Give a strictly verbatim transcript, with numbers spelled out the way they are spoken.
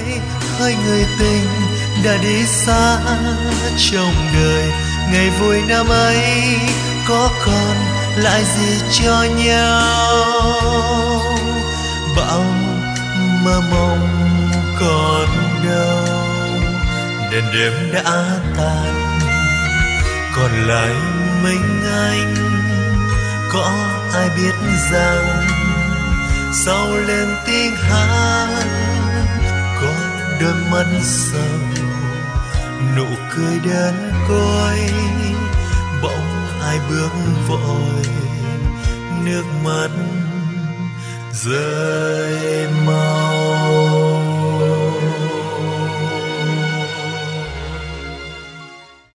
hai người tình đã đi xa trong đời. Ngày vui năm ấy có còn lại gì cho nhau, bão mơ mộng còn đâu. Đèn đêm đã tàn, còn lại mình anh. Có ai biết rằng sau lên tiếng hát có đôi mắt sầu, nụ cười đơn côi, bỗng ai bước vội, nước mắt rơi mau.